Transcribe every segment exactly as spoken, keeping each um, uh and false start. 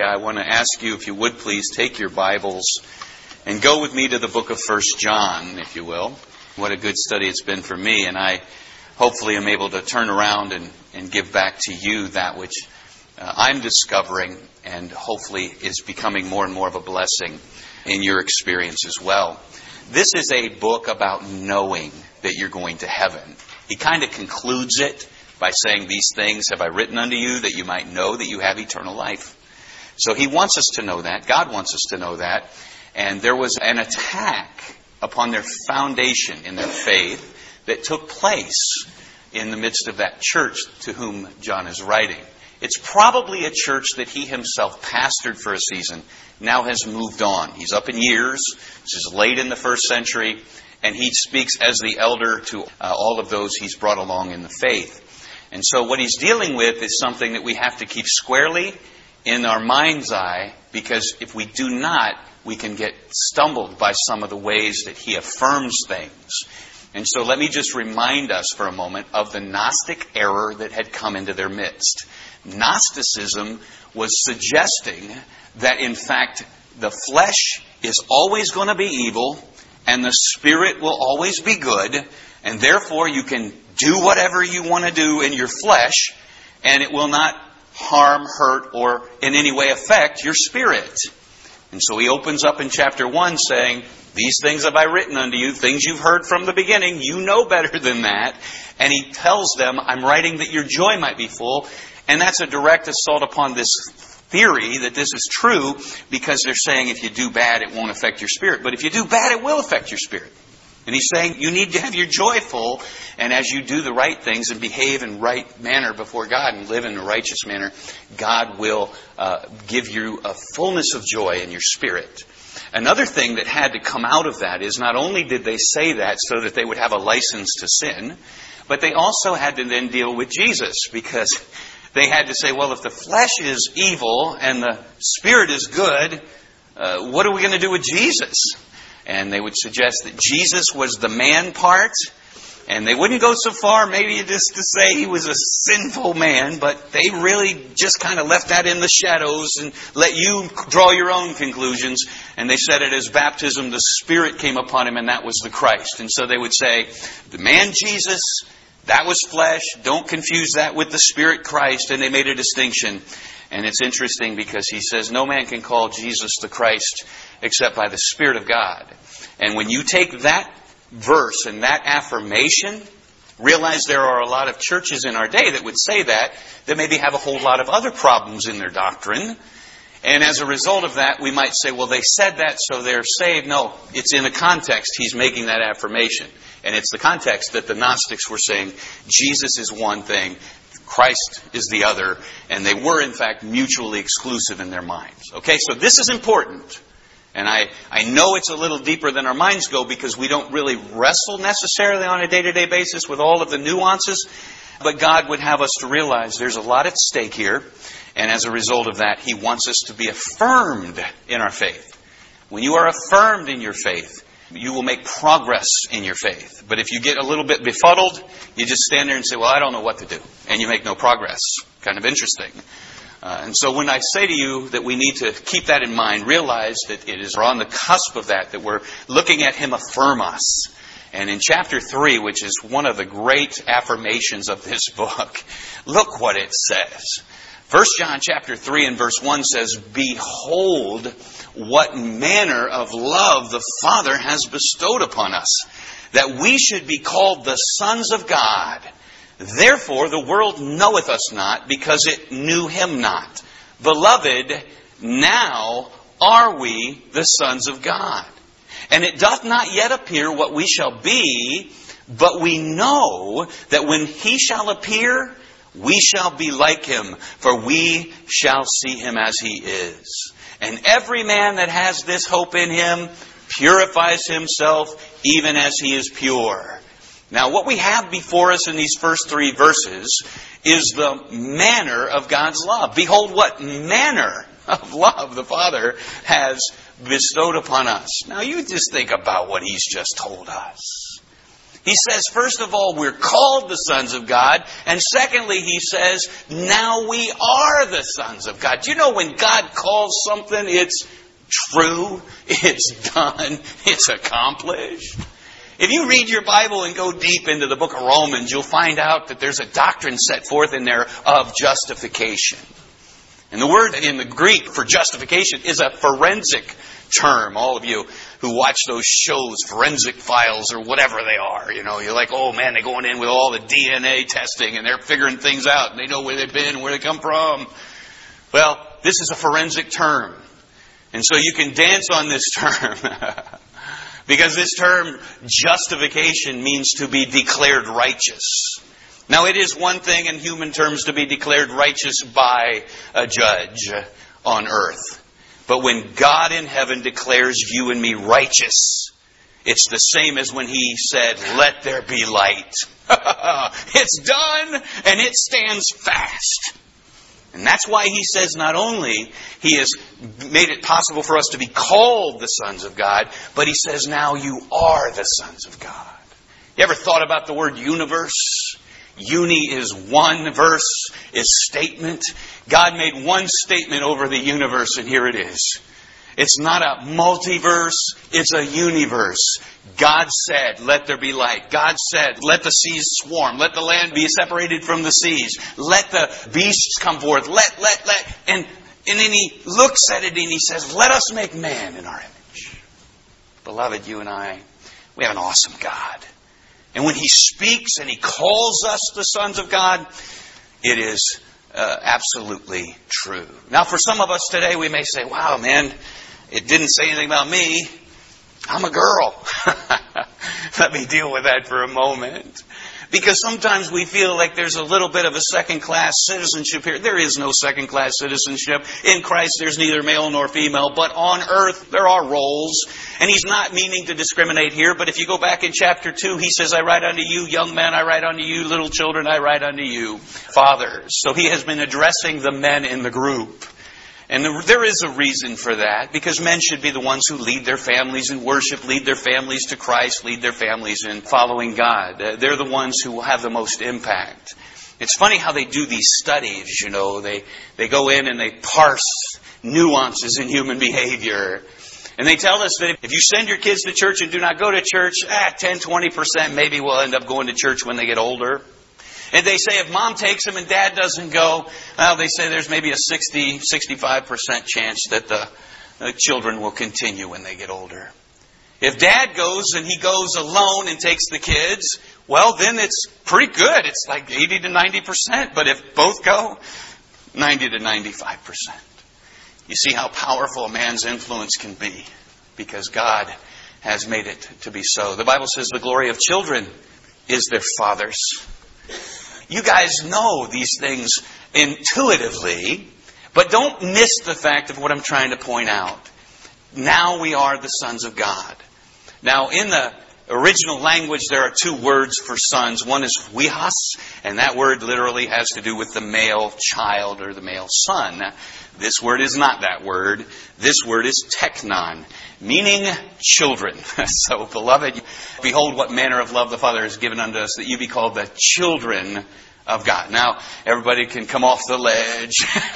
I want to ask you, if you would please, take your Bibles and go with me to the book of First John, if you will. What a good study it's been for me, and I hopefully am able to turn around and, and give back to you that which uh, I'm discovering and hopefully is becoming more and more of a blessing in your experience as well. This is a book about knowing that you're going to heaven. He kind of concludes it by saying, "These things have I written unto you, that you might know that you have eternal life." So he wants us to know that. God wants us to know that. And there was an attack upon their foundation in their faith that took place in the midst of that church to whom John is writing. It's probably a church that he himself pastored for a season, now has moved on. He's up in years. This is late in the first century. And he speaks as the elder to uh, all of those he's brought along in the faith. And so what he's dealing with is something that we have to keep squarely in our mind's eye, because if we do not, we can get stumbled by some of the ways that he affirms things. And so let me just remind us for a moment of the Gnostic error that had come into their midst. Gnosticism was suggesting that, in fact, the flesh is always going to be evil and the spirit will always be good, and therefore you can do whatever you want to do in your flesh and it will not harm, hurt, or in any way affect your spirit. And so he opens up in chapter one saying, "These things have I written unto you," things you've heard from the beginning. You know better than that. And he tells them, "I'm writing that your joy might be full." And that's a direct assault upon this theory that this is true, because they're saying if you do bad, it won't affect your spirit. But if you do bad, it will affect your spirit. And he's saying you need to have your joy full, and as you do the right things and behave in right manner before God and live in a righteous manner, God will uh, give you a fullness of joy in your spirit. Another thing that had to come out of that is not only did they say that so that they would have a license to sin, but they also had to then deal with Jesus, because they had to say, well, if the flesh is evil and the spirit is good, uh, what are we going to do with Jesus? And they would suggest that Jesus was the man part. And they wouldn't go so far maybe just to say he was a sinful man, but they really just kind of left that in the shadows and let you draw your own conclusions. And they said at his baptism, the Spirit came upon him, and that was the Christ. And so they would say, the man Jesus, that was flesh. Don't confuse that with the Spirit Christ. And they made a distinction. And it's interesting because he says no man can call Jesus the Christ except by the Spirit of God. And when you take that verse and that affirmation, realize there are a lot of churches in our day that would say that, that maybe have a whole lot of other problems in their doctrine. And as a result of that, we might say, well, they said that so they're saved. No, it's in the context he's making that affirmation. And it's the context that the Gnostics were saying Jesus is one thing, Christ is the other, and they were, in fact, mutually exclusive in their minds. Okay, so this is important. And I, I know it's a little deeper than our minds go, because we don't really wrestle necessarily on a day-to-day basis with all of the nuances. But God would have us to realize there's a lot at stake here. And as a result of that, He wants us to be affirmed in our faith. When you are affirmed in your faith, you will make progress in your faith. But if you get a little bit befuddled, you just stand there and say, well, I don't know what to do. And you make no progress. Kind of interesting. Uh, and so when I say to you that we need to keep that in mind, realize that it is on the cusp of that, that we're looking at Him affirm us. And in chapter three, which is one of the great affirmations of this book, look what it says. First John chapter three and verse one says, "Behold, what manner of love the Father has bestowed upon us, that we should be called the sons of God. Therefore the world knoweth us not, because it knew Him not. Beloved, now are we the sons of God. And it doth not yet appear what we shall be, but we know that when He shall appear, we shall be like Him, for we shall see Him as He is. And every man that has this hope in Him purifies himself even as He is pure." Now, what we have before us in these first three verses is the manner of God's love. Behold, what manner of love the Father has bestowed upon us. Now, you just think about what He's just told us. He says, first of all, we're called the sons of God. And secondly, he says, now we are the sons of God. Do you know when God calls something, it's true, it's done, it's accomplished? If you read your Bible and go deep into the book of Romans, you'll find out that there's a doctrine set forth in there of justification. And the word in the Greek for justification is a forensic term. All of you who watch those shows, Forensic Files or whatever they are, you know, you're like, oh man, they're going in with all the D N A testing and they're figuring things out and they know where they've been and where they come from. Well, this is a forensic term. And so you can dance on this term. Because this term, justification, means to be declared righteous. Now, it is one thing in human terms to be declared righteous by a judge on earth. But when God in heaven declares you and me righteous, it's the same as when He said, let there be light. It's done, and it stands fast. And that's why He says not only He has made it possible for us to be called the sons of God, but He says now you are the sons of God. You ever thought about the word universe? Uni is one, verse is statement. God made one statement over the universe, and here it is. It's not a multiverse, it's a universe. God said, let there be light. God said, let the seas swarm. Let the land be separated from the seas. Let the beasts come forth. Let, let, let. And, and then He looks at it and He says, let us make man in our image. Beloved, you and I, we have an awesome God. And when He speaks and He calls us the sons of God, it is uh, absolutely true. Now, for some of us today, we may say, wow, man, it didn't say anything about me. I'm a girl. Let me deal with that for a moment. Because sometimes we feel like there's a little bit of a second-class citizenship here. There is no second-class citizenship. In Christ, there's neither male nor female. But on earth, there are roles. And He's not meaning to discriminate here. But if you go back in chapter two, He says, I write unto you, young men, I write unto you, little children, I write unto you, fathers. So He has been addressing the men in the group. And there is a reason for that, because men should be the ones who lead their families in worship, lead their families to Christ, lead their families in following God. They're the ones who will have the most impact. It's funny how they do these studies, you know. They, they go in and they parse nuances in human behavior. And they tell us that if you send your kids to church and do not go to church, ah, ten, twenty percent maybe will end up going to church when they get older. And they say if mom takes them and dad doesn't go, well, they say there's maybe a sixty, sixty-five percent chance that the, the children will continue when they get older. If dad goes and he goes alone and takes the kids, well, then it's pretty good. It's like eighty to ninety percent. But if both go, ninety to ninety-five percent. You see how powerful a man's influence can be because God has made it to be so. The Bible says the glory of children is their fathers. You guys know these things intuitively, but don't miss the fact of what I'm trying to point out. Now we are the sons of God. Now in the original language there are two words for sons. One is huios, and that word literally has to do with the male child or the male son. This word is not that word. This word is teknon, meaning children. So, beloved, behold what manner of love the Father has given unto us, that you be called the children of God. Now, everybody can come off the ledge.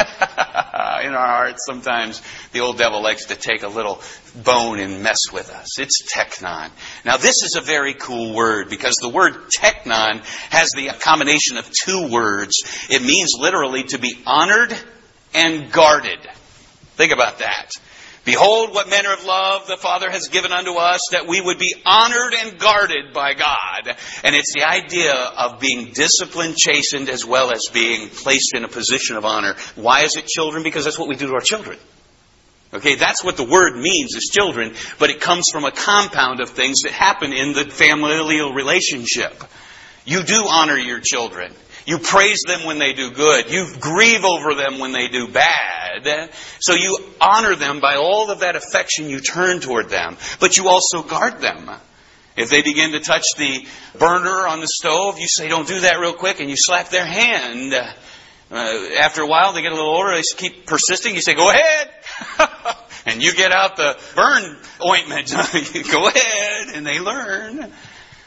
In our hearts, sometimes the old devil likes to take a little bone and mess with us. It's teknon. Now, this is a very cool word because the word teknon has the combination of two words. It means literally to be honored and guarded. Think about that. Behold what manner of love the Father has given unto us, that we would be honored and guarded by God. And it's the idea of being disciplined, chastened, as well as being placed in a position of honor. Why is it children? Because that's what we do to our children. Okay, that's what the word means, is children, but it comes from a compound of things that happen in the familial relationship. You do honor your children. You praise them when they do good. You grieve over them when they do bad. So you honor them by all of that affection you turn toward them. But you also guard them. If they begin to touch the burner on the stove, you say, don't do that real quick, and you slap their hand. Uh, after a while, they get a little older, they keep persisting. You say, go ahead. And you get out the burn ointment. Go ahead. And they learn.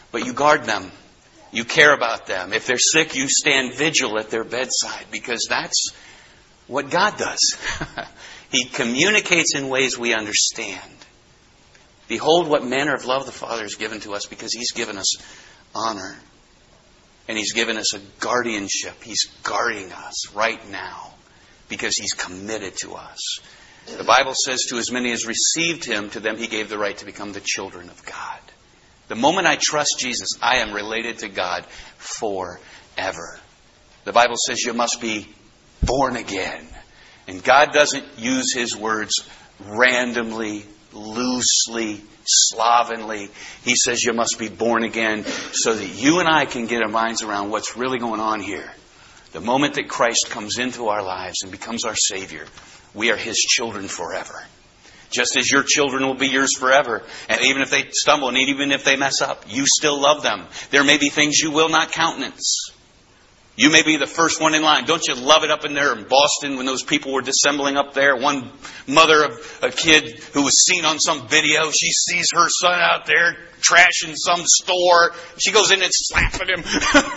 But you guard them. You care about them. If they're sick, you stand vigil at their bedside, because that's what God does. He communicates in ways we understand. Behold what manner of love the Father has given to us, because He's given us honor. And He's given us a guardianship. He's guarding us right now because He's committed to us. The Bible says, to as many as received Him, to them He gave the right to become the children of God. The moment I trust Jesus, I am related to God forever. The Bible says you must be born again. And God doesn't use His words randomly, loosely, slovenly. He says you must be born again so that you and I can get our minds around what's really going on here. The moment that Christ comes into our lives and becomes our Savior, we are His children forever. Just as your children will be yours forever. And even if they stumble and even if they mess up, you still love them. There may be things you will not countenance. You may be the first one in line. Don't you love it up in there in Boston when those people were dissembling up there? One mother of a kid who was seen on some video, she sees her son out there trashing some store. She goes in and slapping him.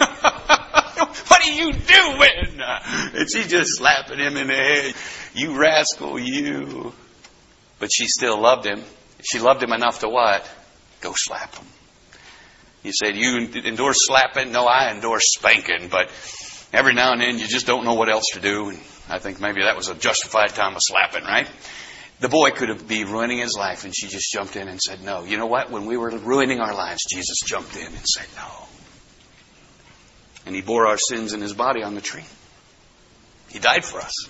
What are you doing? And she's just slapping him in the head. You rascal, you. But she still loved him. She loved him enough to what? Go slap him. You say, do you endorse slapping? No, I endorse spanking. But every now and then you just don't know what else to do. And I think maybe that was a justified time of slapping, right? The boy could be ruining his life, and she just jumped in and said no. You know what? When we were ruining our lives, Jesus jumped in and said no. And He bore our sins in His body on the tree. He died for us.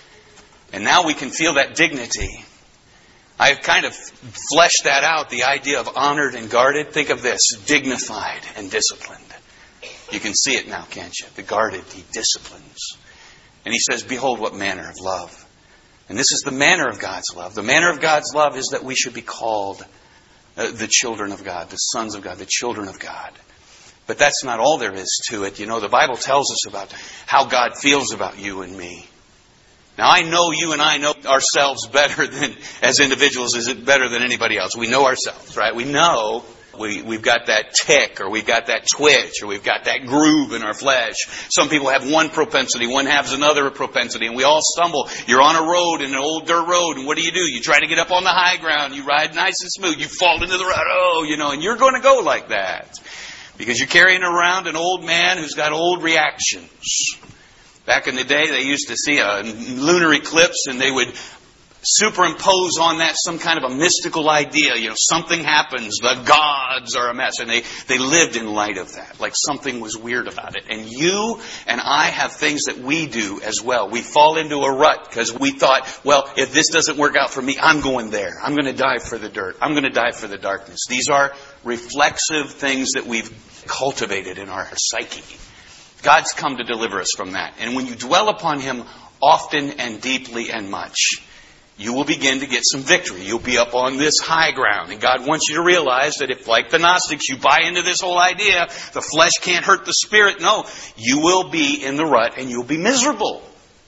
And now we can feel that dignity. I've kind of fleshed that out, the idea of honored and guarded. Think of this, dignified and disciplined. You can see it now, can't you? The guarded, He disciplines. And He says, behold what manner of love. And this is the manner of God's love. The manner of God's love is that we should be called uh, the children of God, the sons of God, the children of God. But that's not all there is to it. You know, the Bible tells us about how God feels about you and me. Now, I know you and I know ourselves better than, as individuals, is it better than anybody else? We know ourselves, right? We know we, we've got that tick, or we've got that twitch, or we've got that groove in our flesh. Some people have one propensity, one has another propensity, and we all stumble. You're on a road, in an old dirt road, and what do you do? You try to get up on the high ground, you ride nice and smooth, you fall into the road, oh, you know, and you're going to go like that. Because you're carrying around an old man who's got old reactions. Back in the day, they used to see a lunar eclipse and they would superimpose on that some kind of a mystical idea. You know, something happens, the gods are a mess. And they, they lived in light of that, like something was weird about it. And you and I have things that we do as well. We fall into a rut because we thought, well, if this doesn't work out for me, I'm going there. I'm going to die for the dirt. I'm going to die for the darkness. These are reflexive things that we've cultivated in our psyche. God's come to deliver us from that. And when you dwell upon Him often and deeply and much, you will begin to get some victory. You'll be up on this high ground. And God wants you to realize that if, like the Gnostics, you buy into this whole idea, the flesh can't hurt the spirit. No, you will be in the rut and you'll be miserable.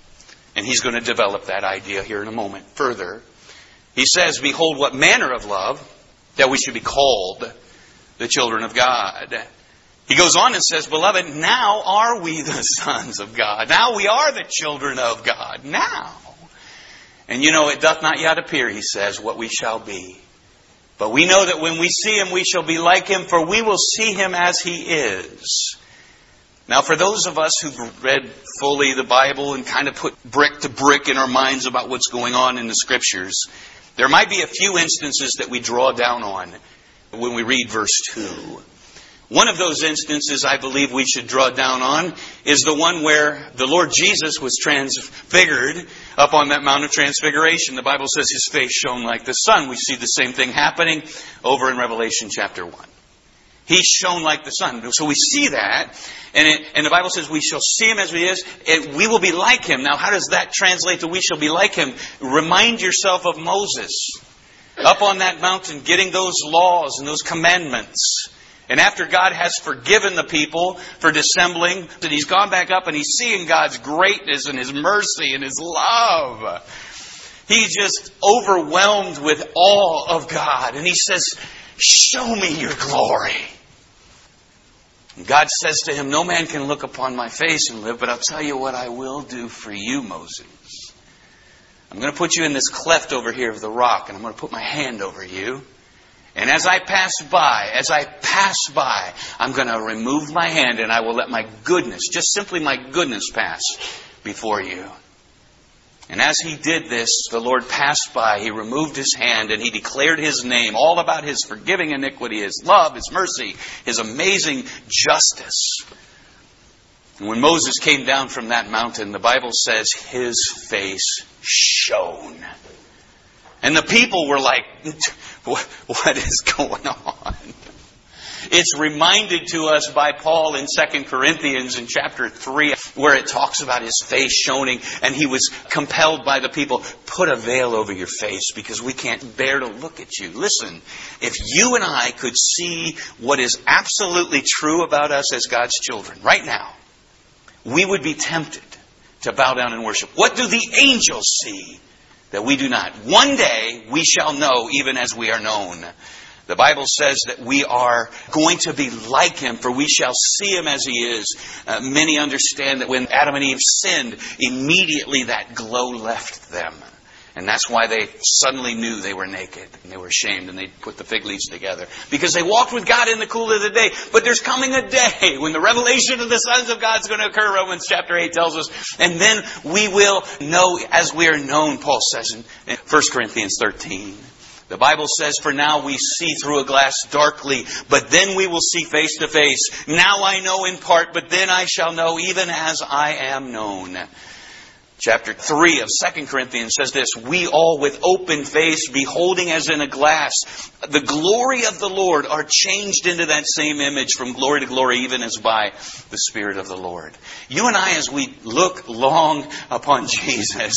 And He's going to develop that idea here in a moment further. He says, behold what manner of love, that we should be called the children of God. He goes on and says, beloved, now are we the sons of God. Now we are the children of God. Now. And you know, it doth not yet appear, he says, what we shall be. But we know that when we see Him, we shall be like Him, for we will see Him as He is. Now, for those of us who've read fully the Bible and kind of put brick to brick in our minds about what's going on in the Scriptures, there might be a few instances that we draw down on when we read verse two. One of those instances I believe we should draw down on is the one where the Lord Jesus was transfigured up on that Mount of Transfiguration. The Bible says His face shone like the sun. We see the same thing happening over in Revelation chapter one. He shone like the sun. So we see that, and, it, and the Bible says we shall see Him as He is, and we will be like Him. Now, how does that translate to we shall be like Him? Remind yourself of Moses up on that mountain getting those laws and those commandments. And after God has forgiven the people for dissembling, and He's gone back up and He's seeing God's greatness and His mercy and His love. He's just overwhelmed with awe of God. And He says, show me your glory. God says to him, no man can look upon my face and live, but I'll tell you what I will do for you, Moses. I'm going to put you in this cleft over here of the rock, and I'm going to put my hand over you. And as I pass by, as I pass by, I'm going to remove my hand and I will let my goodness, just simply my goodness, pass before you. And as he did this, the Lord passed by. He removed his hand and he declared his name, all about his forgiving iniquity, his love, his mercy, his amazing justice. And when Moses came down from that mountain, the Bible says his face shone. And the people were like, what is going on? It's reminded to us by Paul in Second Corinthians in chapter three, where it talks about his face shining, and he was compelled by the people, put a veil over your face because we can't bear to look at you. Listen, if you and I could see what is absolutely true about us as God's children right now, we would be tempted to bow down and worship. What do the angels see that we do not? One day we shall know even as we are known. The Bible says that we are going to be like Him, for we shall see Him as He is. Uh, many understand that when Adam and Eve sinned, immediately that glow left them. And that's why they suddenly knew they were naked and they were ashamed and they put the fig leaves together. Because they walked with God in the cool of the day. But there's coming a day when the revelation of the sons of God is going to occur, Romans chapter eight tells us. And then we will know as we are known, Paul says in First Corinthians thirteen. The Bible says, for now we see through a glass darkly, but then we will see face to face. Now I know in part, but then I shall know even as I am known. Chapter three of Second Corinthians says this, we all with open face, beholding as in a glass, the glory of the Lord, are changed into that same image from glory to glory, even as by the Spirit of the Lord. You and I, as we look long upon Jesus,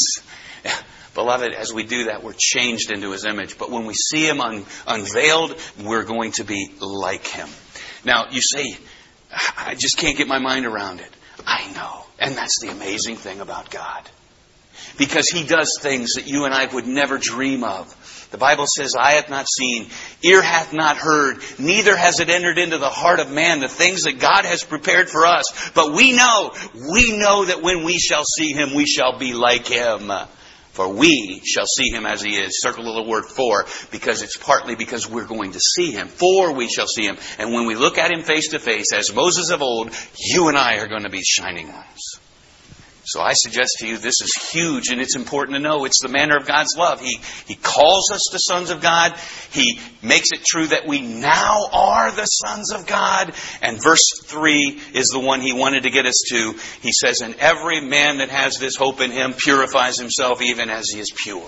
beloved, as we do that, we're changed into His image. But when we see Him un- unveiled, we're going to be like Him. Now, you say, I just can't get my mind around it. I know. And that's the amazing thing about God. Because He does things that you and I would never dream of. The Bible says, eye hath not seen, ear hath not heard, neither has it entered into the heart of man the things that God has prepared for us. But we know, we know that when we shall see Him, we shall be like Him. For we shall see Him as He is. Circle the little word for, because it's partly because we're going to see Him. For we shall see Him. And when we look at Him face to face, as Moses of old, you and I are going to be shining ones. So I suggest to you, this is huge, and it's important to know it's the manner of God's love. He, he calls us the sons of God. He makes it true that we now are the sons of God. And verse three is the one He wanted to get us to. He says, and every man that has this hope in Him purifies himself even as he is pure.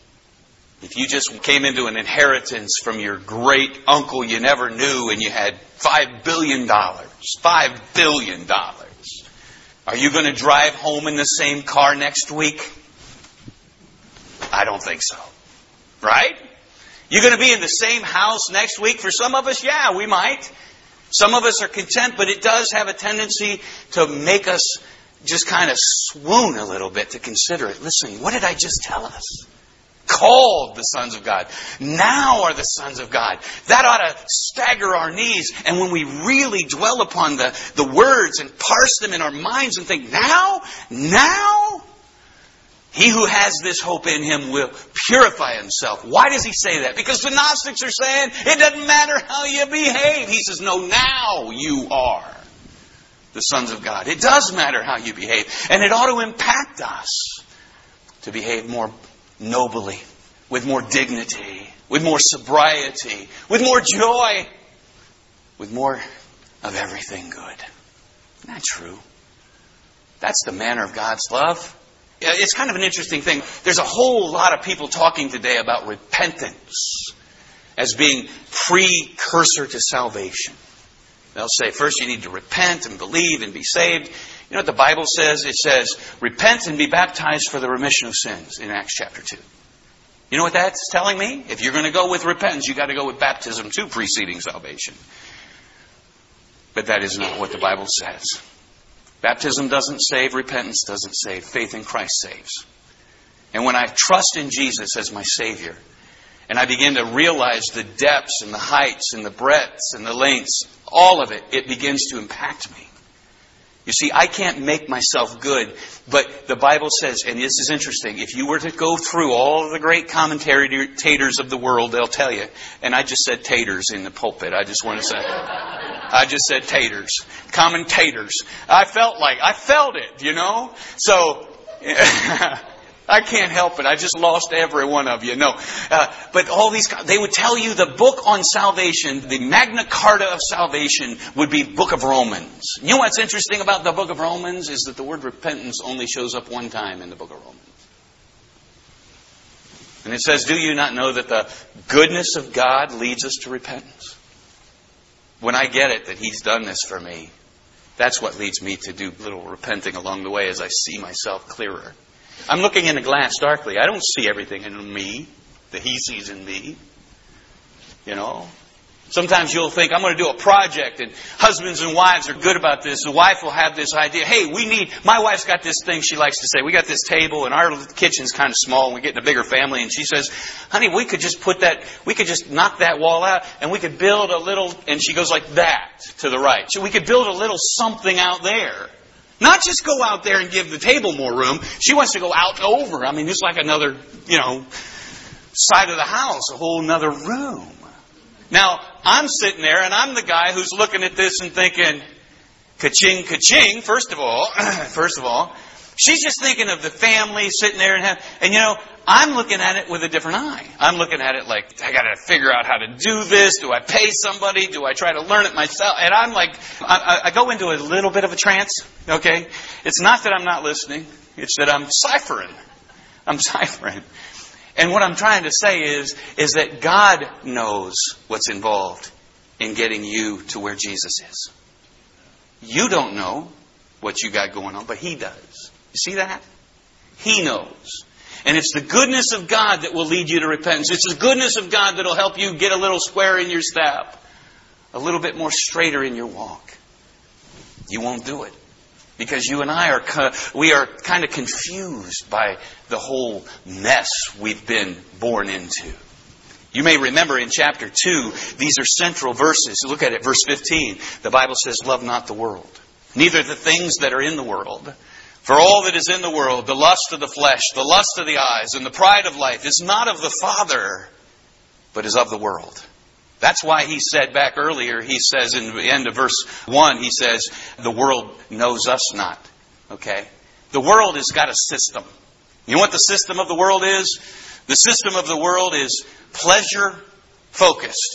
If you just came into an inheritance from your great uncle you never knew and you had five billion dollars, five billion dollars, are you going to drive home in the same car next week? I don't think so. Right? You're going to be in the same house next week? For some of us, yeah, we might. Some of us are content, but it does have a tendency to make us just kind of swoon a little bit to consider it. Listen, what did I just tell us? Called the sons of God. Now are the sons of God. That ought to stagger our knees. And when we really dwell upon the, the words and parse them in our minds and think, now? Now? He who has this hope in Him will purify himself. Why does he say that? Because the Gnostics are saying, it doesn't matter how you behave. He says, no, now you are the sons of God. It does matter how you behave. And it ought to impact us to behave more nobly, with more dignity, with more sobriety, with more joy, with more of everything good. Isn't that true? That's the manner of God's love. It's kind of an interesting thing. There's a whole lot of people talking today about repentance as being precursor to salvation. They'll say, first you need to repent and believe and be saved. You know what the Bible says? It says, repent and be baptized for the remission of sins in Acts chapter two. You know what that's telling me? If you're going to go with repentance, you've got to go with baptism too, preceding salvation. But that is not what the Bible says. Baptism doesn't save, repentance doesn't save, faith in Christ saves. And when I trust in Jesus as my Savior, And I began to realize the depths and the heights and the breadths and the lengths, all of it, it begins to impact me. You see, I can't make myself good, but the Bible says, and this is interesting, if you were to go through all of the great commentators of the world, they'll tell you, and I just said taters in the pulpit, I just want to say, I just said taters, commentators. I felt like, I felt it, you know? So, I can't help it. I just lost every one of you. No. Uh, but all these, they would tell you the book on salvation, the Magna Carta of salvation would be Book of Romans. You know what's interesting about the Book of Romans is that the word repentance only shows up one time in the Book of Romans. And it says, do you not know that the goodness of God leads us to repentance? When I get it that He's done this for me, that's what leads me to do little repenting along the way as I see myself clearer. I'm looking in a glass darkly. I don't see everything in me that He sees in me. You know? Sometimes you'll think, I'm going to do a project, and husbands and wives are good about this. The wife will have this idea. Hey, we need, my wife's got this thing she likes to say. We got this table, and our kitchen's kind of small, and we're getting a bigger family. And she says, honey, we could just put that, we could just knock that wall out, and we could build a little, and she goes like that to the right. So we could build a little something out there. Not just go out there and give the table more room. She wants to go out and over. I mean, it's like another, you know, side of the house, a whole another room. Now, I'm sitting there and I'm the guy who's looking at this and thinking, ka-ching, ka-ching, first of all, first of all. She's just thinking of the family sitting there and have, and you know, I'm looking at it with a different eye. I'm looking at it like, I got to figure out how to do this. Do I pay somebody? Do I try to learn it myself? And I'm like, I, I go into a little bit of a trance, okay? It's not that I'm not listening. It's that I'm ciphering. I'm ciphering. And what I'm trying to say is, is that God knows what's involved in getting you to where Jesus is. You don't know what you got going on, but He does. You see that? He knows. And it's the goodness of God that will lead you to repentance. It's the goodness of God that will help you get a little square in your step. A little bit more straighter in your walk. You won't do it. Because you and I are, we are kind of confused by the whole mess we've been born into. You may remember in chapter two, these are central verses. Look at it, verse fifteen. The Bible says, love not the world, neither the things that are in the world. For all that is in the world, the lust of the flesh, the lust of the eyes, and the pride of life is not of the Father, but is of the world. That's why He said back earlier, He says in the end of verse one, He says, the world knows us not. Okay? The world has got a system. You know what the system of the world is? The system of the world is pleasure focused.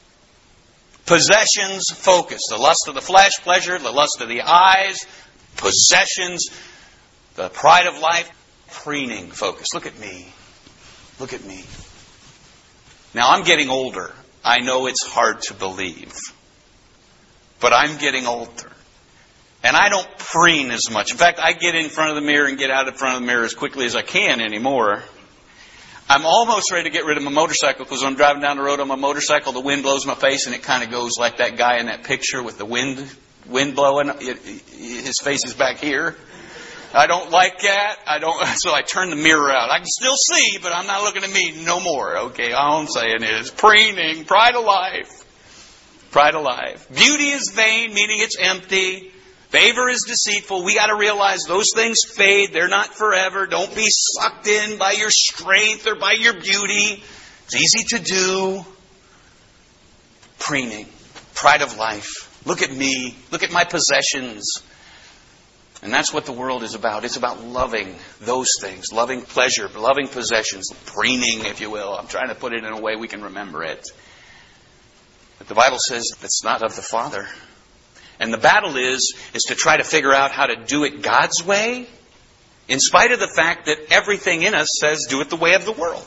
Possessions focused. The lust of the flesh, pleasure, the lust of the eyes, possessions, the pride of life, preening focused. Look at me. Look at me. Now I'm getting older. I know it's hard to believe. But I'm getting older. And I don't preen as much. In fact, I get in front of the mirror and get out in front of the mirror as quickly as I can anymore. I'm almost ready to get rid of my motorcycle because when I'm driving down the road on my motorcycle, the wind blows my face and it kind of goes like that guy in that picture with the wind wind blowing. It, his face is back here. I don't like that. I don't. So I turn the mirror out. I can still see, but I'm not looking at me no more. Okay, all I'm saying is preening, pride of life. Pride of life. Beauty is vain, meaning it's empty. Favor is deceitful. We got to realize those things fade. They're not forever. Don't be sucked in by your strength or by your beauty. It's easy to do. Preening. Pride of life. Look at me. Look at my possessions. And that's what the world is about. It's about loving those things. Loving pleasure. Loving possessions. Preening, if you will. I'm trying to put it in a way we can remember it. But the Bible says it's not of the Father. And the battle is, is to try to figure out how to do it God's way, in spite of the fact that everything in us says do it the way of the world.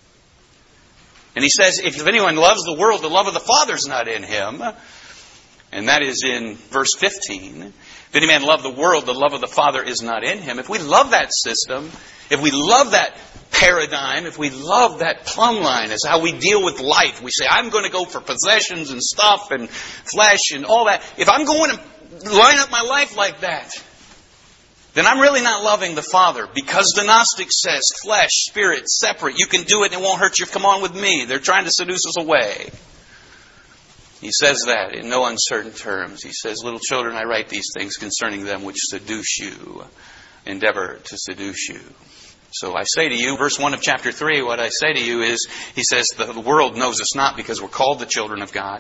And he says, if anyone loves the world, the love of the Father is not in him. And that is in verse fifteen. If any man love the world, the love of the Father is not in him. If we love that system, if we love that paradigm, if we love that plumb line as how we deal with life, we say, I'm going to go for possessions and stuff and flesh and all that. If I'm going to line up my life like that, then I'm really not loving the Father, because the Gnostic says flesh, spirit, separate. You can do it and it won't hurt you. Come on with me. They're trying to seduce us away. He says that in no uncertain terms. He says, little children, I write these things concerning them which seduce you. Endeavor to seduce you. So I say to you, verse one of chapter three, what I say to you is, he says, the world knows us not because we're called the children of God.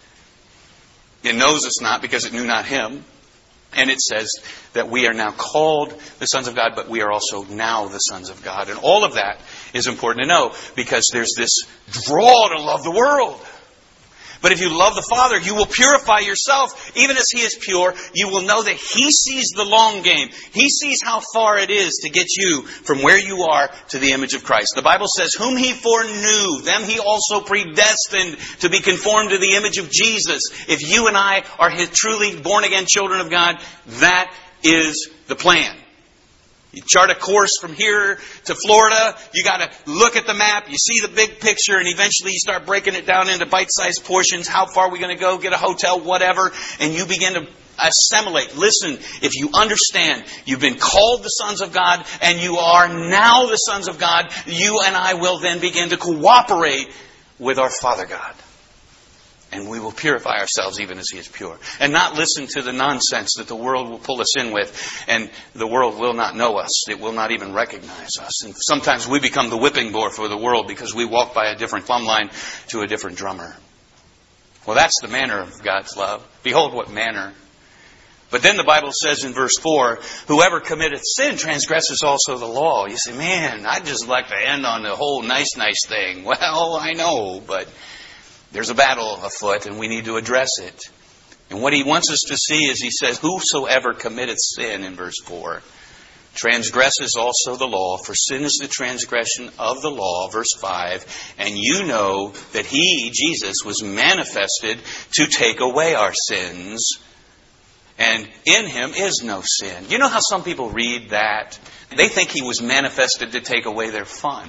It knows us not because it knew not Him. And it says that we are now called the sons of God, but we are also now the sons of God. And all of that is important to know, because there's this draw to love the world. But if you love the Father, you will purify yourself. Even as He is pure, you will know that He sees the long game. He sees how far it is to get you from where you are to the image of Christ. The Bible says, whom He foreknew, them He also predestined to be conformed to the image of Jesus. If you and I are His truly born-again children of God, that is the plan. You chart a course from here to Florida. You got to look at the map. You see the big picture, and eventually you start breaking it down into bite-sized portions. How far are we going to go? Get a hotel, whatever. And you begin to assimilate. Listen, if you understand you've been called the sons of God and you are now the sons of God, you and I will then begin to cooperate with our Father God. And we will purify ourselves even as He is pure. And not listen to the nonsense that the world will pull us in with. And the world will not know us. It will not even recognize us. And sometimes we become the whipping boy for the world because we walk by a different plumb line to a different drummer. Well, that's the manner of God's love. Behold what manner. But then the Bible says in verse four, whoever committeth sin transgresses also the law. You say, man, I'd just like to end on the whole nice, nice thing. Well, I know, but there's a battle afoot, and we need to address it. And what he wants us to see is, he says, whosoever committeth sin, in verse four, transgresses also the law, for sin is the transgression of the law, verse five, and you know that He, Jesus, was manifested to take away our sins, and in Him is no sin. You know how some people read that? They think He was manifested to take away their fun.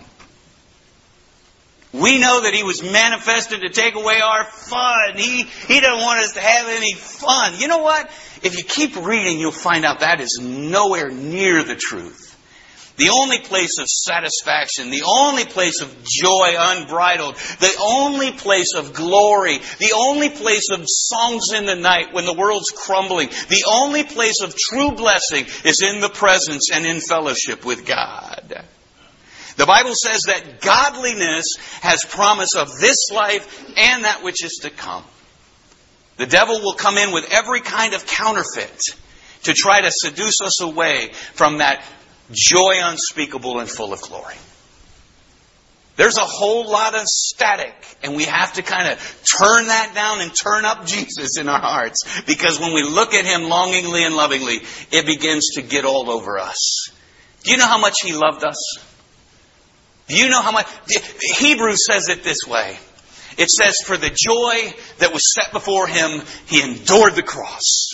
We know that He was manifested to take away our fun. He, he doesn't want us to have any fun. You know what? If you keep reading, you'll find out that is nowhere near the truth. The only place of satisfaction, the only place of joy unbridled, the only place of glory, the only place of songs in the night when the world's crumbling, the only place of true blessing is in the presence and in fellowship with God. The Bible says that godliness has promise of this life and that which is to come. The devil will come in with every kind of counterfeit to try to seduce us away from that joy unspeakable and full of glory. There's a whole lot of static, and we have to kind of turn that down and turn up Jesus in our hearts, because when we look at Him longingly and lovingly, it begins to get all over us. Do you know how much He loved us? Do you know how much? Hebrews says it this way. It says, for the joy that was set before Him, He endured the cross,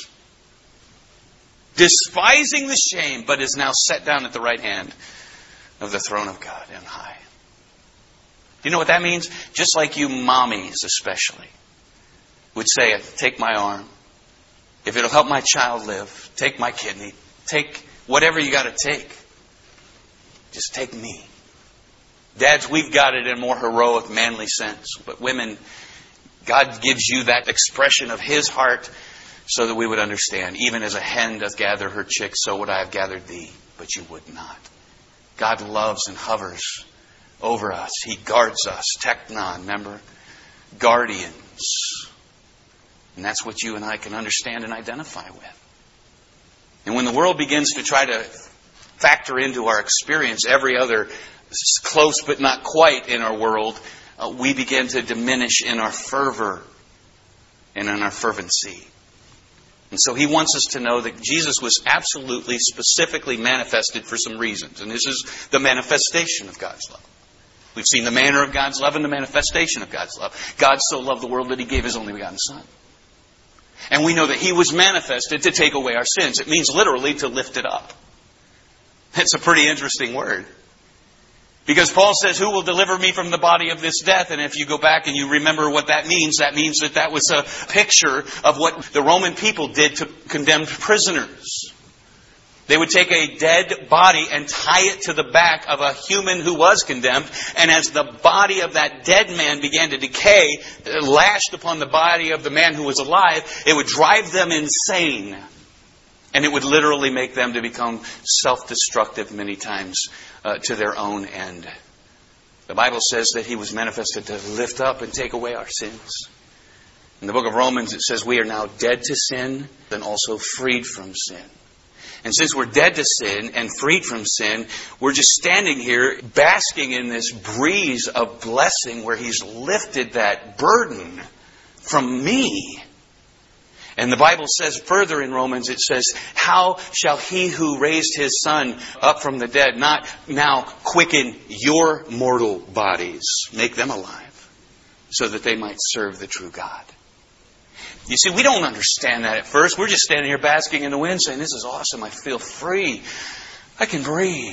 despising the shame, but is now set down at the right hand of the throne of God on high. Do you know what that means? Just like you mommies especially would say, take my arm. If it'll help my child live, take my kidney. Take whatever you got to take. Just take me. Dads, we've got it in a more heroic, manly sense. But women, God gives you that expression of His heart so that we would understand. Even as a hen doth gather her chicks, so would I have gathered thee, but you would not. God loves and hovers over us. He guards us. Teknon, remember? Guardians. And that's what you and I can understand and identify with. And when the world begins to try to factor into our experience every other close but not quite in our world, uh, we begin to diminish in our fervor and in our fervency. And so He wants us to know that Jesus was absolutely, specifically manifested for some reasons. And this is the manifestation of God's love. We've seen the manner of God's love and the manifestation of God's love. God so loved the world that He gave His only begotten Son. And we know that He was manifested to take away our sins. It means literally to lift it up. It's a pretty interesting word. Because Paul says, who will deliver me from the body of this death? And if you go back and you remember what that means, that means that that was a picture of what the Roman people did to condemned prisoners. They would take a dead body and tie it to the back of a human who was condemned. And as the body of that dead man began to decay, lashed upon the body of the man who was alive, it would drive them insane. And it would literally make them to become self-destructive many times uh, to their own end. The Bible says that He was manifested to lift up and take away our sins. In the book of Romans it says we are now dead to sin and also freed from sin. And since we're dead to sin and freed from sin, we're just standing here basking in this breeze of blessing where He's lifted that burden from me. And the Bible says further in Romans, it says, how shall He who raised His Son up from the dead not now quicken your mortal bodies, make them alive, so that they might serve the true God? You see, we don't understand that at first. We're just standing here basking in the wind saying, this is awesome. I feel free. I can breathe.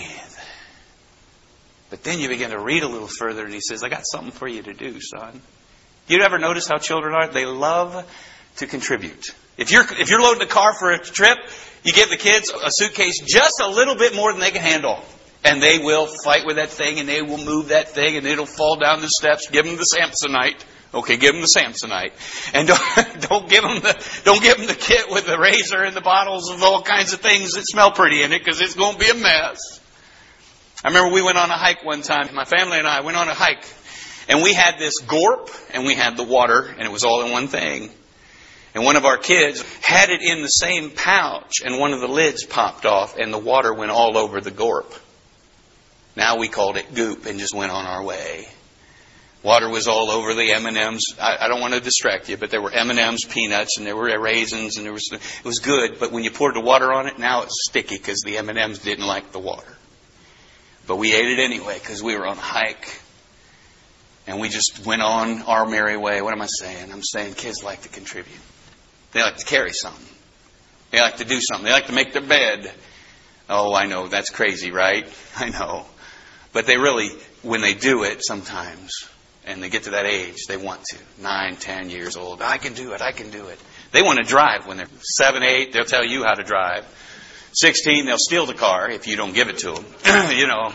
But then you begin to read a little further and He says, I got something for you to do, son. You ever notice how children are? They love to contribute. If you're, if you're loading a car for a trip, you give the kids a suitcase just a little bit more than they can handle. And they will fight with that thing and they will move that thing and it'll fall down the steps. Give them the Samsonite. Okay, give them the Samsonite, and don't, don't give them the don't give them the kit with the razor and the bottles of all kinds of things that smell pretty in it, because it's going to be a mess. I remember we went on a hike one time. My family and I went on a hike, and we had this gorp and we had the water, and it was all in one thing. And one of our kids had it in the same pouch, and one of the lids popped off, and the water went all over the gorp. Now we called it goop and just went on our way. Water was all over the M and M's. I, I don't want to distract you, but there were M and M's, peanuts, and there were raisins, and there was it was good. But when you poured the water on it, now it's sticky because the M and M's didn't like the water. But we ate it anyway because we were on a hike, and we just went on our merry way. What am I saying? I'm saying kids like to contribute. They like to carry something. They like to do something. They like to make their bed. Oh, I know that's crazy, right? I know, but they really, when they do it, sometimes. And they get to that age, they want to. Nine, ten years old. I can do it, I can do it. They want to drive when they're seven, eight. They'll tell you how to drive. Sixteen, they'll steal the car if you don't give it to them. You know,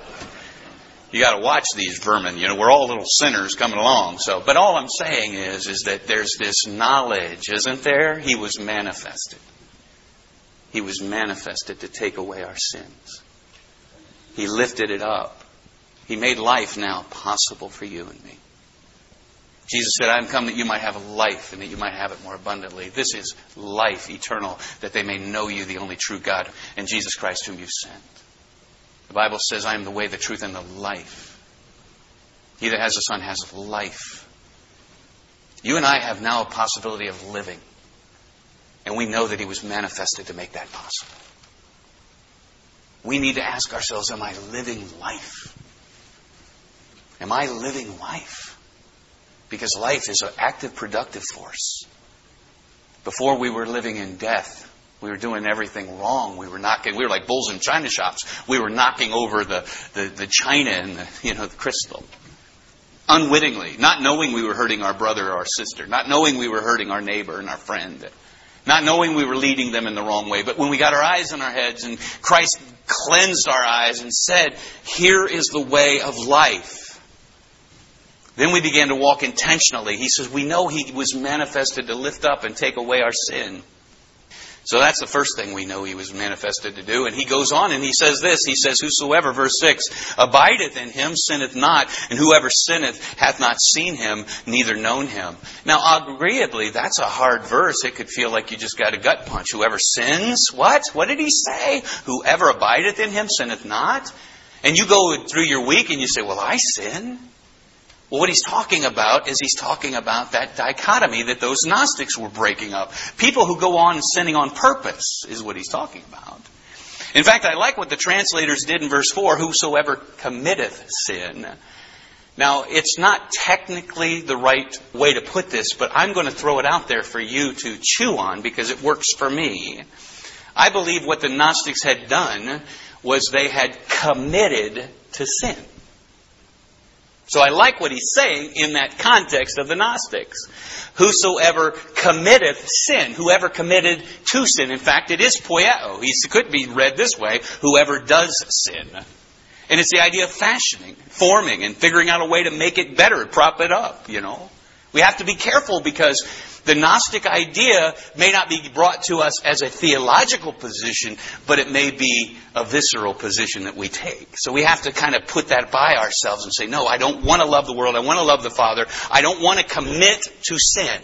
you got to watch these vermin. You know, we're all little sinners coming along. So, but all I'm saying is, is that there's this knowledge, isn't there? He was manifested. He was manifested to take away our sins. He lifted it up. He made life now possible for you and me. Jesus said, I am come that you might have life and that you might have it more abundantly. This is life eternal, that they may know you, the only true God, and Jesus Christ whom you sent. The Bible says, I am the way, the truth, and the life. He that has the Son has life. You and I have now a possibility of living. And we know that He was manifested to make that possible. We need to ask ourselves, am I living life? Am I living life? Because life is an active, productive force. Before we were living in death, we were doing everything wrong. We were knocking, we were like bulls in china shops. We were knocking over the, the, the china and the, you know, the crystal. Unwittingly, not knowing we were hurting our brother or our sister, not knowing we were hurting our neighbor and our friend, not knowing we were leading them in the wrong way. But when we got our eyes on our heads and Christ cleansed our eyes and said, here is the way of life. Then we began to walk intentionally. He says, we know He was manifested to lift up and take away our sin. So that's the first thing we know He was manifested to do. And He goes on and He says this. He says, whosoever, verse six, abideth in Him sinneth not, and whoever sinneth hath not seen Him, neither known Him. Now, agreeably, that's a hard verse. It could feel like you just got a gut punch. Whoever sins, what? What did He say? Whoever abideth in Him sinneth not? And you go through your week and you say, well, I sin. Well, what he's talking about is he's talking about that dichotomy that those Gnostics were breaking up. People who go on sinning on purpose is what he's talking about. In fact, I like what the translators did in verse four, whosoever committeth sin. Now, it's not technically the right way to put this, but I'm going to throw it out there for you to chew on because it works for me. I believe what the Gnostics had done was they had committed to sin. So I like what he's saying in that context of the Gnostics. Whosoever committeth sin, whoever committed to sin. In fact, it is poieo. It could be read this way, whoever does sin. And it's the idea of fashioning, forming, and figuring out a way to make it better, prop it up, you know. We have to be careful because the Gnostic idea may not be brought to us as a theological position, but it may be a visceral position that we take. So we have to kind of put that by ourselves and say, no, I don't want to love the world. I want to love the Father. I don't want to commit to sin.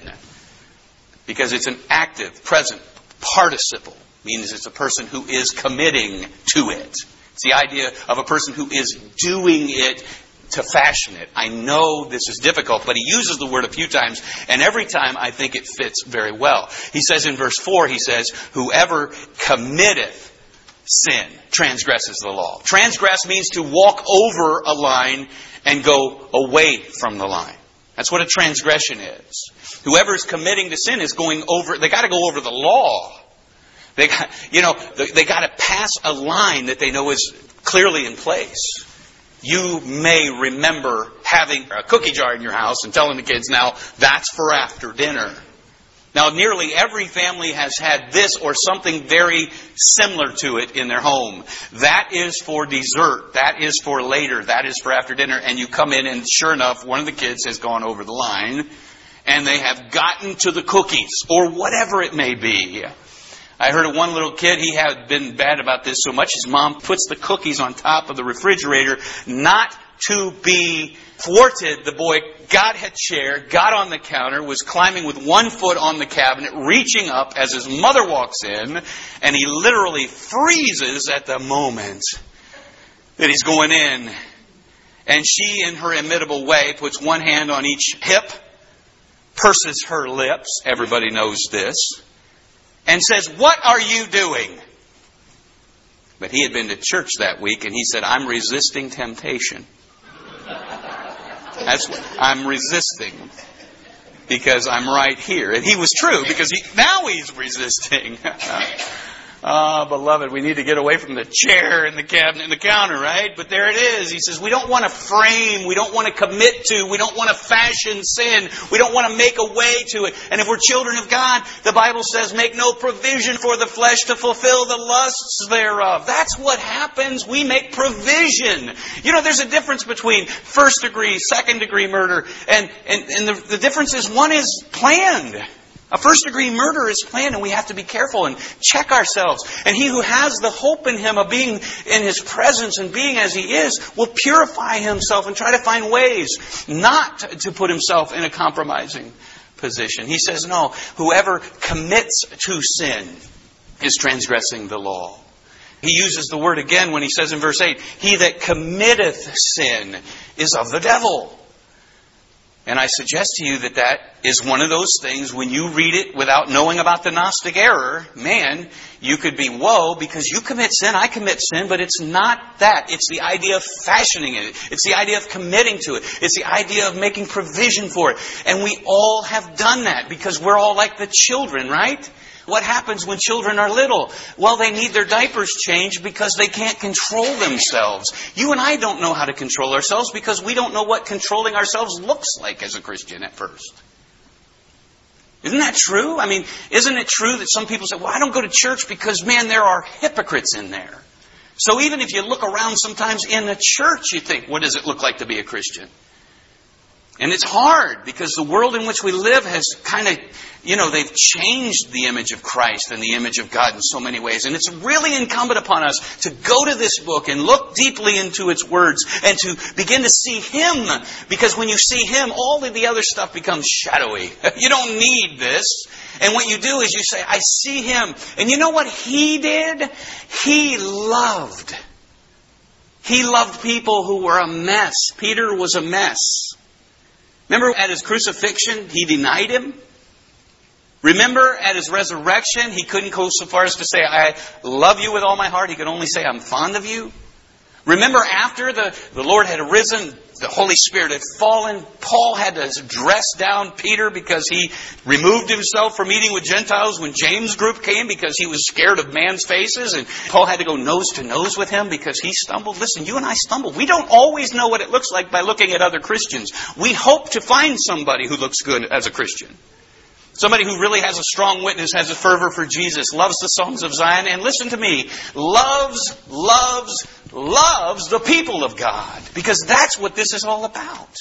Because it's an active, present participle. Means it's a person who is committing to it. It's the idea of a person who is doing it to fashion it. I know this is difficult, but he uses the word a few times, and every time I think it fits very well. He says in verse four, he says, whoever committeth sin transgresses the law. Transgress means to walk over a line and go away from the line. That's what a transgression is. Whoever is committing to sin is going over, they got to go over the law. They got, you know, they got to pass a line that they know is clearly in place. You may remember having a cookie jar in your house and telling the kids, now, that's for after dinner. Now, nearly every family has had this or something very similar to it in their home. That is for dessert. That is for later. That is for after dinner. And you come in and sure enough, one of the kids has gone over the line and they have gotten to the cookies or whatever it may be. I heard of one little kid, he had been bad about this so much, his mom puts the cookies on top of the refrigerator, not to be thwarted. The boy got a chair, got on the counter, was climbing with one foot on the cabinet, reaching up as his mother walks in, and he literally freezes at the moment that he's going in. And she, in her imitable way, puts one hand on each hip, purses her lips, everybody knows this, and says, what are you doing? But he had been to church that week and he said, I'm resisting temptation. That's what I'm resisting. Because I'm right here. And he was true because he, now he's resisting. Ah, oh, beloved, we need to get away from the chair and the cabinet and the counter, right? But there it is. He says, we don't want to frame, we don't want to commit to, we don't want to fashion sin, we don't want to make a way to it. And if we're children of God, the Bible says, make no provision for the flesh to fulfill the lusts thereof. That's what happens. We make provision. You know, there's a difference between first degree, second degree murder, and, and, and the, the difference is one is planned. A first-degree murder is planned, and we have to be careful and check ourselves. And he who has the hope in him of being in his presence and being as he is will purify himself and try to find ways not to put himself in a compromising position. He says, no, whoever commits to sin is transgressing the law. He uses the word again when he says in verse eight, he that committeth sin is of the devil. And I suggest to you that that is one of those things, when you read it without knowing about the Gnostic error, man, you could be, whoa, because you commit sin, I commit sin, but it's not that. It's the idea of fashioning it. It's the idea of committing to it. It's the idea of making provision for it. And we all have done that because we're all like the children, right? What happens when children are little? Well, they need their diapers changed because they can't control themselves. You and I don't know how to control ourselves because we don't know what controlling ourselves looks like as a Christian at first. Isn't that true? I mean, isn't it true that some people say, well, I don't go to church because, man, there are hypocrites in there. So even if you look around sometimes in the church, you think, what does it look like to be a Christian? And it's hard because the world in which we live has kind of, you know, they've changed the image of Christ and the image of God in so many ways. And it's really incumbent upon us to go to this book and look deeply into its words and to begin to see Him. Because when you see Him, all of the other stuff becomes shadowy. You don't need this. And what you do is you say, I see Him. And you know what He did? He loved. He loved people who were a mess. Peter was a mess. Remember at His crucifixion, He denied Him? Remember at His resurrection, He couldn't go so far as to say, I love you with all my heart. He could only say, I'm fond of you. Remember, after the, the Lord had arisen, the Holy Spirit had fallen, Paul had to dress down Peter because he removed himself from eating with Gentiles when James' group came because he was scared of man's faces. And Paul had to go nose to nose with him because he stumbled. Listen, you and I stumble. We don't always know what it looks like by looking at other Christians. We hope to find somebody who looks good as a Christian. Somebody who really has a strong witness, has a fervor for Jesus, loves the songs of Zion, and listen to me, loves, loves, loves the people of God. Because that's what this is all about.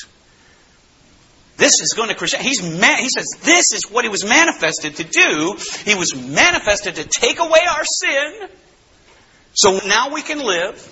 This is going to Christian. He's man, he says this is what he was manifested to do. He was manifested to take away our sin. So now we can live.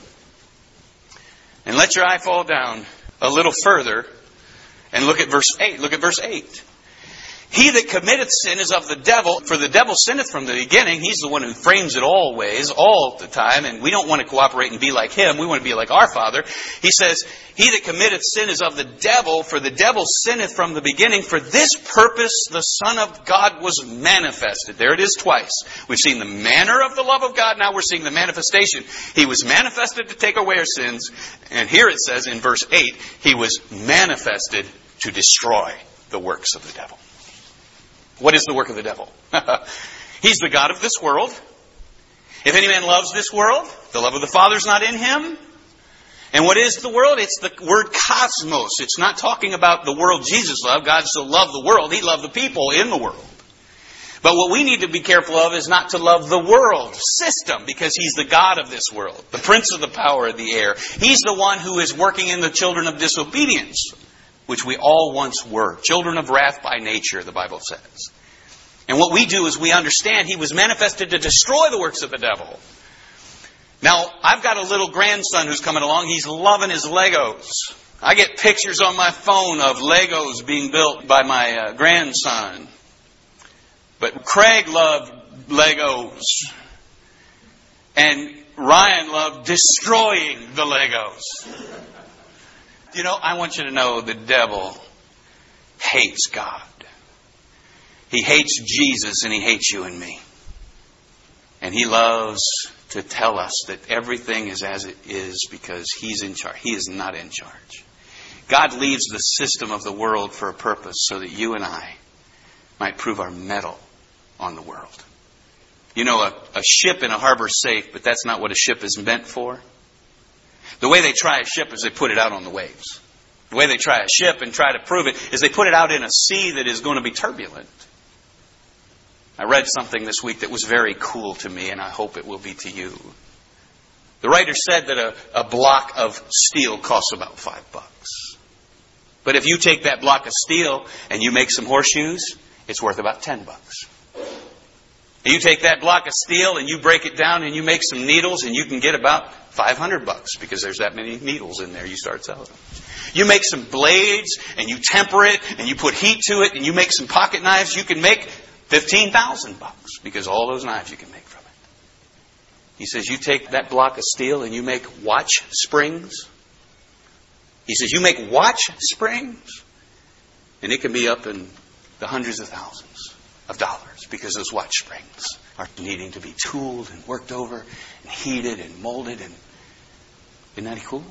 And let your eye fall down a little further and look at verse eight. Look at verse eight. He that committeth sin is of the devil, for the devil sinneth from the beginning. He's the one who frames it always, all the time, and we don't want to cooperate and be like him. We want to be like our Father. He says, he that committeth sin is of the devil, for the devil sinneth from the beginning. For this purpose the Son of God was manifested. There it is twice. We've seen the manner of the love of God, now we're seeing the manifestation. He was manifested to take away our sins, and here it says in verse eight, he was manifested to destroy the works of the devil. What is the work of the devil? He's the god of this world. If any man loves this world, the love of the Father is not in him. And what is the world? It's the word cosmos. It's not talking about the world Jesus loved. God so loved the world. He loved the people in the world. But what we need to be careful of is not to love the world system, because he's the god of this world, the prince of the power of the air. He's the one who is working in the children of disobedience, which we all once were. Children of wrath by nature, the Bible says. And what we do is we understand he was manifested to destroy the works of the devil. Now, I've got a little grandson who's coming along. He's loving his Legos. I get pictures on my phone of Legos being built by my uh, grandson. But Craig loved Legos. And Ryan loved destroying the Legos. You know, I want you to know the devil hates God. He hates Jesus and he hates you and me. And he loves to tell us that everything is as it is because he's in charge. He is not in charge. God leaves the system of the world for a purpose so that you and I might prove our mettle on the world. You know, a, a ship in a harbor is safe, but that's not what a ship is meant for. The way they try a ship is they put it out on the waves. The way they try a ship and try to prove it is they put it out in a sea that is going to be turbulent. I read something this week that was very cool to me, and I hope it will be to you. The writer said that a, a block of steel costs about five bucks. But if you take that block of steel and you make some horseshoes, it's worth about ten bucks. And you take that block of steel and you break it down and you make some needles, and you can get about five hundred bucks because there's that many needles in there. You start selling them. You make some blades and you temper it and you put heat to it and you make some pocket knives. You can make fifteen thousand bucks because all those knives you can make from it. He says you take that block of steel and you make watch springs. He says you make watch springs and it can be up in the hundreds of thousands of dollars because those watch springs are needing to be tooled and worked over and heated and molded. And isn't that cool?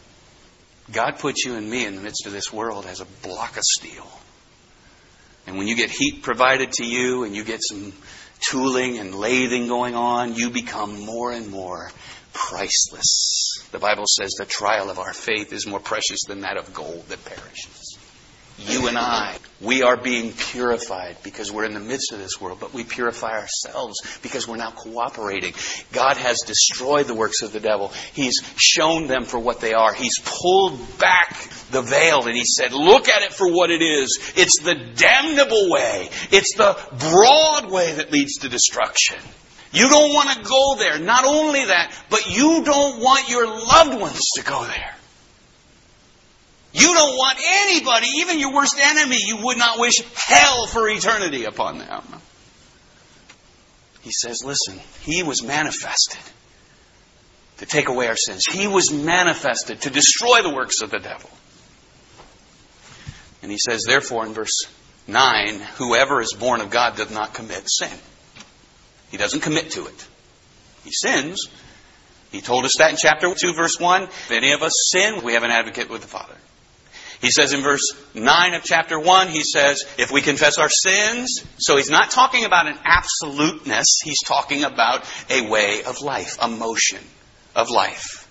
God put you and me in the midst of this world as a block of steel. And when you get heat provided to you and you get some tooling and lathing going on, you become more and more priceless. The Bible says the trial of our faith is more precious than that of gold that perishes. You and I, we are being purified because we're in the midst of this world, but we purify ourselves because we're now cooperating. God has destroyed the works of the devil. He's shown them for what they are. He's pulled back the veil and he said, look at it for what it is. It's the damnable way. It's the broad way that leads to destruction. You don't want to go there. Not only that, but you don't want your loved ones to go there. You don't want anybody, even your worst enemy, you would not wish hell for eternity upon them. He says, listen, he was manifested to take away our sins. He was manifested to destroy the works of the devil. And he says, therefore, in verse nine, whoever is born of God does not commit sin. He doesn't commit to it. He sins, He told us that in chapter two, verse one. If any of us sin, we have an advocate with the Father. He says in verse nine of chapter one, he says, if we confess our sins. So he's not talking about an absoluteness. He's talking about a way of life, a motion of life.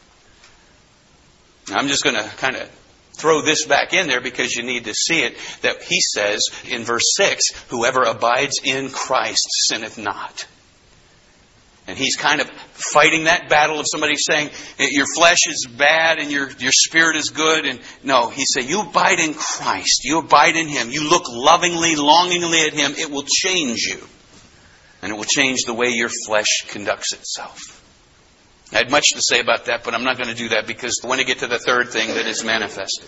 Now, I'm just going to kind of throw this back in there because you need to see it. That he says in verse six, whoever abides in Christ sinneth not. And he's kind of fighting that battle of somebody saying, your flesh is bad and your, your spirit is good. And no, he said, you abide in Christ. You abide in Him. You look lovingly, longingly at Him. It will change you. And it will change the way your flesh conducts itself. I had much to say about that, but I'm not going to do that because I want to get to the third thing that is manifested.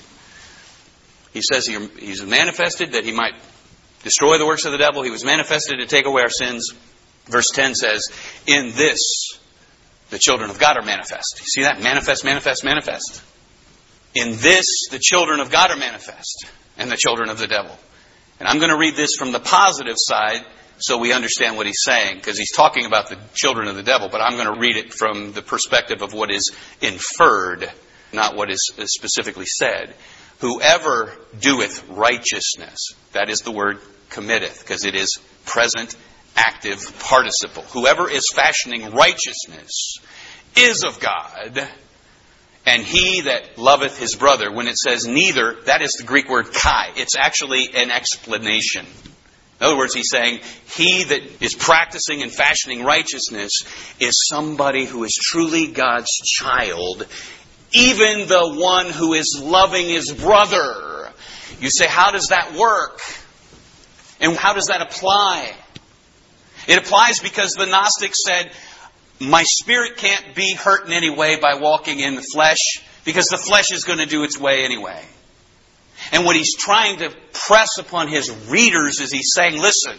He says he, He's manifested that He might destroy the works of the devil. He was manifested to take away our sins. Verse ten says, in this, the children of God are manifest. You see that? Manifest, manifest, manifest. In this, the children of God are manifest, and the children of the devil. And I'm going to read this from the positive side so we understand what he's saying, because he's talking about the children of the devil, but I'm going to read it from the perspective of what is inferred, not what is specifically said. Whoever doeth righteousness, that is the word committeth, because it is present active participle. Whoever is fashioning righteousness is of God, and he that loveth his brother. When it says neither, that is the Greek word kai. It's actually an explanation. In other words, he's saying he that is practicing and fashioning righteousness is somebody who is truly God's child, even the one who is loving his brother. You say, how does that work? And how does that apply? It applies because the Gnostics said, my spirit can't be hurt in any way by walking in the flesh, because the flesh is going to do its way anyway. And what he's trying to press upon his readers is he's saying, listen,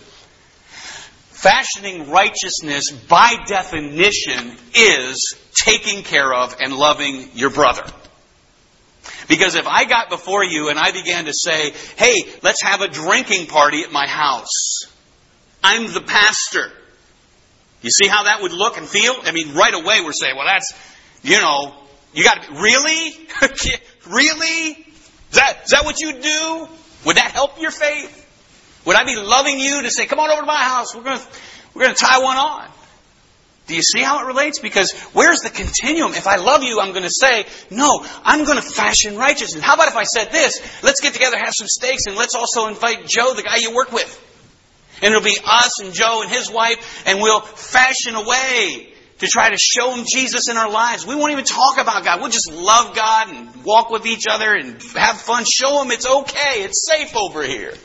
fashioning righteousness by definition is taking care of and loving your brother. Because if I got before you and I began to say, hey, let's have a drinking party at my house. I'm the pastor. You see how that would look and feel? I mean, right away we're saying, well, that's, you know, you got to be, really? Really? Is that, is that what you do? Would that help your faith? Would I be loving you to say, come on over to my house. We're going to, we're going to tie one on. Do you see how it relates? Because where's the continuum? If I love you, I'm going to say, no, I'm going to fashion righteousness. How about if I said this? Let's get together, have some steaks, and let's also invite Joe, the guy you work with. And it'll be us and Joe and his wife, and we'll fashion a way to try to show him Jesus in our lives. We won't even talk about God. We'll just love God and walk with each other and have fun. Show him it's okay. It's safe over here.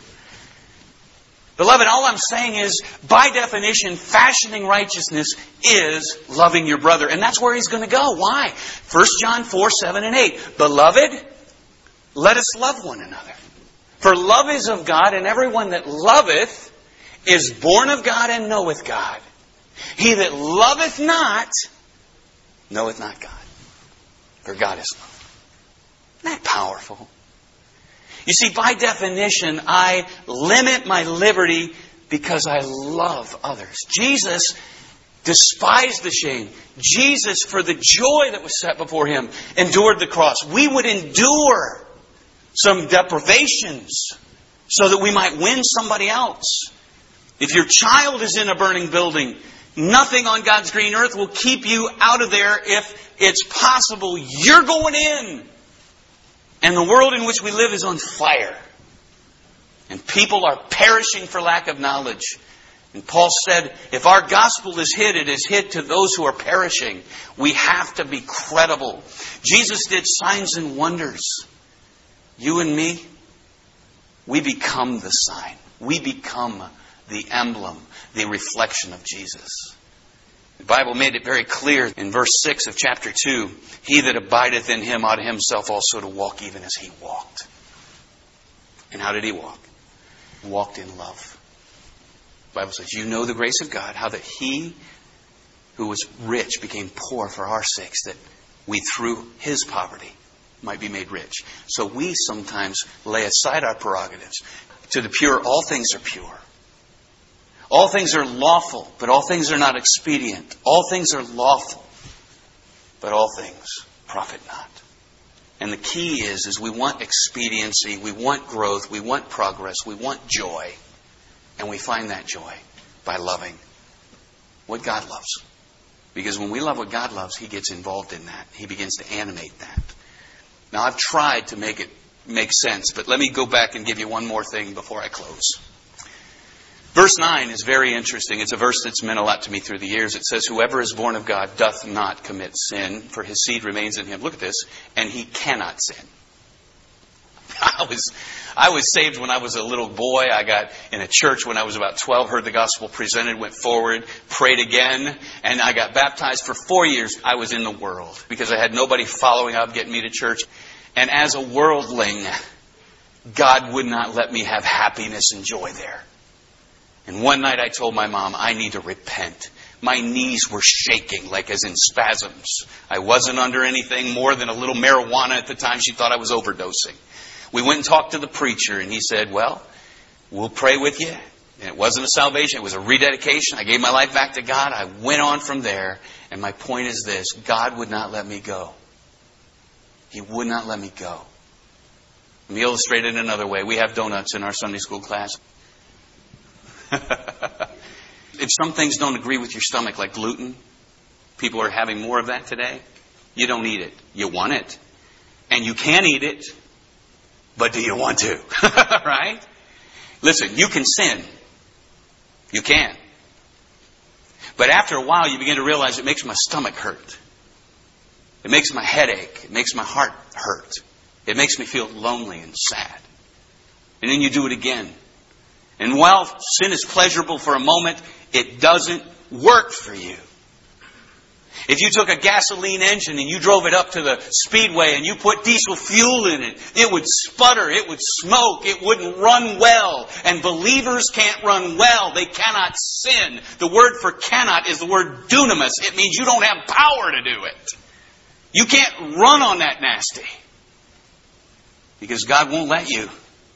Beloved, all I'm saying is, by definition, fashioning righteousness is loving your brother. And that's where he's going to go. Why? First John four, seven, and eight. Beloved, let us love one another. For love is of God, and everyone that loveth is born of God and knoweth God. He that loveth not, knoweth not God. For God is love. Isn't that powerful? You see, by definition, I limit my liberty because I love others. Jesus despised the shame. Jesus, for the joy that was set before Him, endured the cross. We would endure some deprivations so that we might win somebody else. If your child is in a burning building, nothing on God's green earth will keep you out of there if it's possible. You're going in. And the world in which we live is on fire. And people are perishing for lack of knowledge. And Paul said, if our gospel is hid, it is hid to those who are perishing. We have to be credible. Jesus did signs and wonders. You and me, we become the sign. We become the emblem, the reflection of Jesus. The Bible made it very clear in verse six of chapter two, he that abideth in him ought himself also to walk even as he walked. And how did he walk? He walked in love. The Bible says, you know the grace of God, how that he who was rich became poor for our sakes, that we through his poverty might be made rich. So we sometimes lay aside our prerogatives. To the pure, all things are pure. All things are lawful, but all things are not expedient. All things are lawful. but all things profit not. And the key is, is we want expediency, we want growth, we want progress, we want joy. And we find that joy by loving what God loves. Because when we love what God loves, He gets involved in that. He begins to animate that. Now, I've tried to make it make sense, but let me go back and give you one more thing before I close. Verse nine is very interesting. It's a verse that's meant a lot to me through the years. It says, whoever is born of God doth not commit sin, for his seed remains in him. Look at this. And he cannot sin. I was I was saved when I was a little boy. I got in a church when I was about twelve, heard the gospel presented, went forward, prayed again, and I got baptized. For four years, I was in the world because I had nobody following up, getting me to church. And as a worldling, God would not let me have happiness and joy there. And one night I told my mom, I need to repent. My knees were shaking like as in spasms. I wasn't under anything more than a little marijuana at the time. She thought I was overdosing. We went and talked to the preacher, and he said, well, we'll pray with you. And it wasn't a salvation. It was a rededication. I gave my life back to God. I went on from there. And my point is this. God would not let me go. He would not let me go. Let me illustrate it another way. We have donuts in our Sunday school class. If some things don't agree with your stomach, like gluten, people are having more of that today, you don't eat it. You want it. And you can eat it, but do you want to? Right? Listen, you can sin. You can. But after a while, you begin to realize it makes my stomach hurt. It makes my head ache. It makes my heart hurt. It makes me feel lonely and sad. And then you do it again. And while sin is pleasurable for a moment, it doesn't work for you. If you took a gasoline engine and you drove it up to the speedway and you put diesel fuel in it, it would sputter, it would smoke, it wouldn't run well. And believers can't run well. They cannot sin. The word for cannot is the word dunamis. It means you don't have power to do it. You can't run on that nasty. Because God won't let you.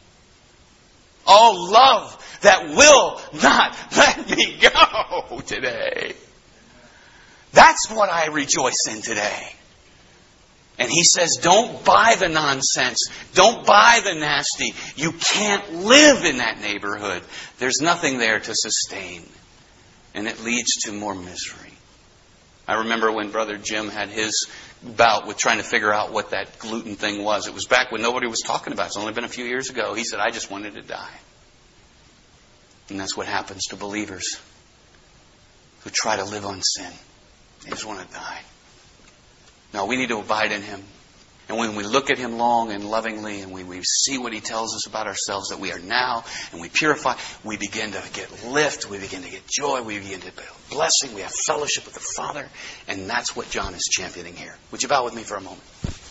Oh, love that will not let me go today. That's what I rejoice in today. And He says, don't buy the nonsense. Don't buy the nasty. You can't live in that neighborhood. There's nothing there to sustain. And it leads to more misery. I remember when Brother Jim had his bout with trying to figure out what that gluten thing was. It was back when nobody was talking about it. It's only been a few years ago. He said, I just wanted to die. And that's what happens to believers who try to live on sin. They just want to die. No, we need to abide in Him. And when we look at Him long and lovingly and we, we see what He tells us about ourselves that we are now and we purify, we begin to get lift, we begin to get joy, we begin to build blessing, we have fellowship with the Father. And that's what John is championing here. Would you bow with me for a moment?